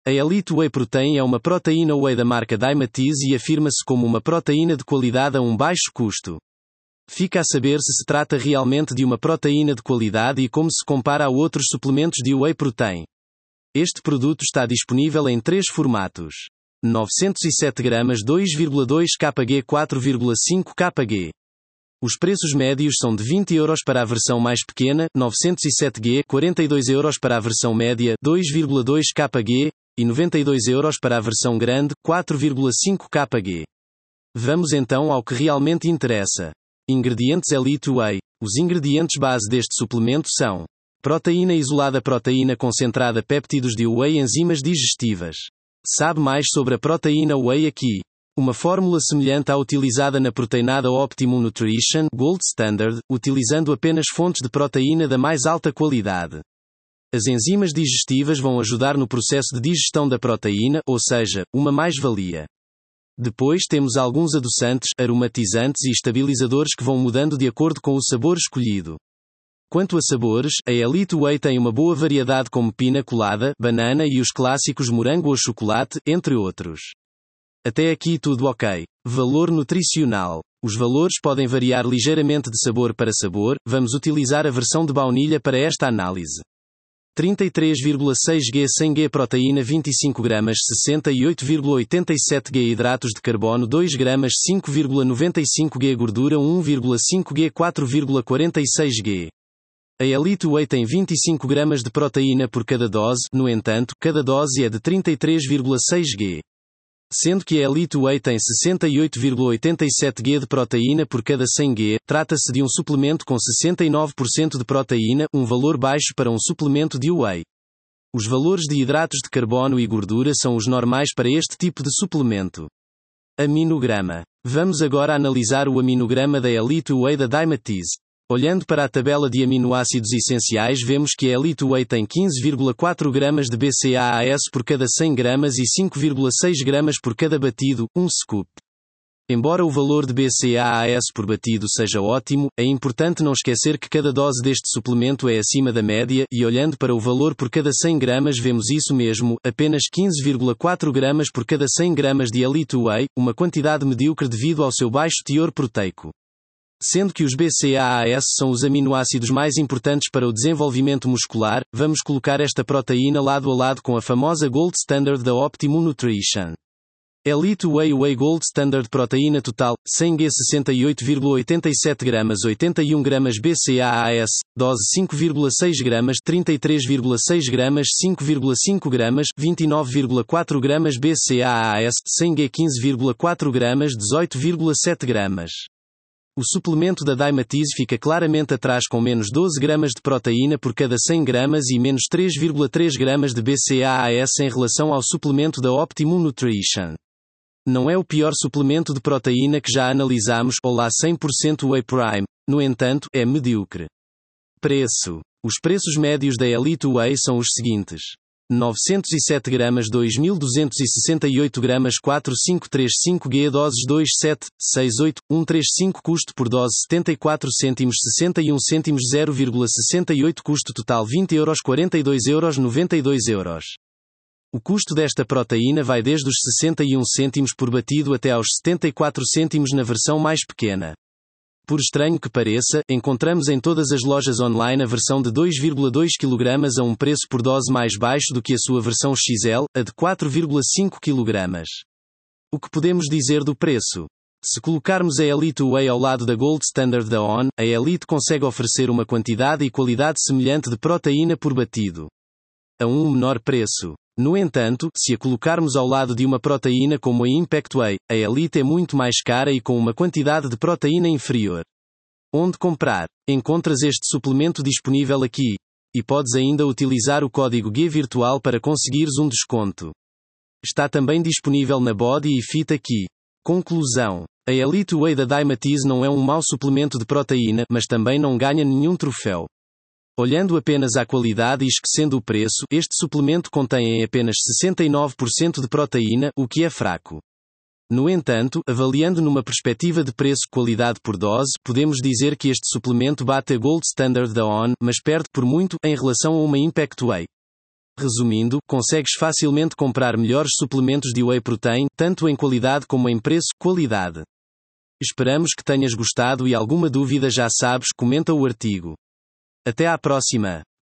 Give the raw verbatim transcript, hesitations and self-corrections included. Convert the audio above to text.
A Elite Whey Protein é uma proteína whey da marca Dymatize e afirma-se como uma proteína de qualidade a um baixo custo. Fica a saber se se trata realmente de uma proteína de qualidade e como se compara a outros suplementos de whey protein. Este produto está disponível em três formatos: novecentos e sete gramas dois vírgula dois quilos, quatro vírgula cinco quilos. Os preços médios são de vinte euros para a versão mais pequena, novecentos e sete gramas, quarenta e dois euros para a versão média, dois vírgula dois quilos, e noventa e dois euros para a versão grande, quatro vírgula cinco quilos. Vamos então ao que realmente interessa. Ingredientes Elite Whey. Os ingredientes base deste suplemento são: proteína isolada, proteína concentrada, péptidos de whey, enzimas digestivas. Sabe mais sobre a proteína whey aqui. Uma fórmula semelhante à utilizada na proteinada Optimum Nutrition Gold Standard, utilizando apenas fontes de proteína da mais alta qualidade. As enzimas digestivas vão ajudar no processo de digestão da proteína, ou seja, uma mais-valia. Depois temos alguns adoçantes, aromatizantes e estabilizadores que vão mudando de acordo com o sabor escolhido. Quanto a sabores, a Elite Whey tem uma boa variedade como pina colada, banana e os clássicos morango ou chocolate, entre outros. Até aqui tudo ok. Valor nutricional. Os valores podem variar ligeiramente de sabor para sabor, vamos utilizar a versão de baunilha para esta análise. trinta e três vírgula seis gramas cem gramas proteína, vinte e cinco gramas sessenta e oito vírgula oitenta e sete gramas hidratos de carbono, dois gramas cinco vírgula noventa e cinco gramas gordura, um vírgula cinco gramas quatro vírgula quarenta e seis gramas. A Elite Whey tem vinte e cinco gramas de proteína por cada dose, no entanto, cada dose é de trinta e três vírgula seis gramas. Sendo que a Elite Whey tem sessenta e oito vírgula oitenta e sete gramas de proteína por cada cem gramas, trata-se de um suplemento com sessenta e nove por cento de proteína, um valor baixo para um suplemento de whey. Os valores de hidratos de carbono e gordura são os normais para este tipo de suplemento. Aminograma. Vamos agora analisar o aminograma da Elite Whey da Dymatize. Olhando para a tabela de aminoácidos essenciais, vemos que a Elite Whey tem quinze vírgula quatro gramas de B C A A S por cada cem gramas e cinco vírgula seis gramas por cada batido, um scoop. Embora o valor de B C A A S por batido seja ótimo, é importante não esquecer que cada dose deste suplemento é acima da média, e olhando para o valor por cada cem gramas vemos isso mesmo, apenas quinze vírgula quatro gramas por cada cem gramas de Elite Whey, uma quantidade medíocre devido ao seu baixo teor proteico. Sendo que os B C A A S são os aminoácidos mais importantes para o desenvolvimento muscular, vamos colocar esta proteína lado a lado com a famosa Gold Standard da Optimum Nutrition. Elite Whey Whey Gold Standard proteína total, cem gramas sessenta e oito vírgula oitenta e sete gramas oitenta e um gramas B C A A S, dose cinco vírgula seis gramas trinta e três vírgula seis gramas cinco vírgula cinco gramas vinte e nove vírgula quatro gramas B C A A S, cem gramas quinze vírgula quatro gramas dezoito vírgula sete gramas. O suplemento da Dymatize fica claramente atrás com menos doze gramas de proteína por cada cem gramas e menos três vírgula três gramas de B C A A S em relação ao suplemento da Optimum Nutrition. Não é o pior suplemento de proteína que já analisamos, Olá cem por cento Whey Prime, no entanto, é medíocre. Preço. Os preços médios da Elite Whey são os seguintes: novecentos e sete gramas dois mil duzentos e sessenta e oito gramas quatro mil quinhentos e trinta e cinco gramas doses dois sete seis oito um três cinco custo por dose setenta e quatro cêntimos sessenta e um cêntimos zero vírgula sessenta e oito custo total vinte euros quarenta e dois euros noventa e dois euros. O custo desta proteína vai desde os sessenta e um cêntimos por batido até aos setenta e quatro cêntimos na versão mais pequena. Por estranho que pareça, encontramos em todas as lojas online a versão de dois vírgula dois quilos a um preço por dose mais baixo do que a sua versão X L, a de quatro vírgula cinco quilos. O que podemos dizer do preço? Se colocarmos a Elite Whey ao lado da Gold Standard da O N, a Elite consegue oferecer uma quantidade e qualidade semelhante de proteína por batido, a um menor preço. No entanto, se a colocarmos ao lado de uma proteína como a Impact Whey, a Elite é muito mais cara e com uma quantidade de proteína inferior. Onde comprar? Encontras este suplemento disponível aqui. E podes ainda utilizar o código G virtual para conseguires um desconto. Está também disponível na Body e Fit aqui. Conclusão. A Elite Whey da Dymatize não é um mau suplemento de proteína, mas também não ganha nenhum troféu. Olhando apenas à qualidade e esquecendo o preço, este suplemento contém em apenas sessenta e nove por cento de proteína, o que é fraco. No entanto, avaliando numa perspectiva de preço-qualidade por dose, podemos dizer que este suplemento bate a Gold Standard da O N, mas perde por muito, em relação a uma Impact Whey. Resumindo, consegues facilmente comprar melhores suplementos de whey protein, tanto em qualidade como em preço-qualidade. Esperamos que tenhas gostado e alguma dúvida já sabes, comenta o artigo. Até à próxima!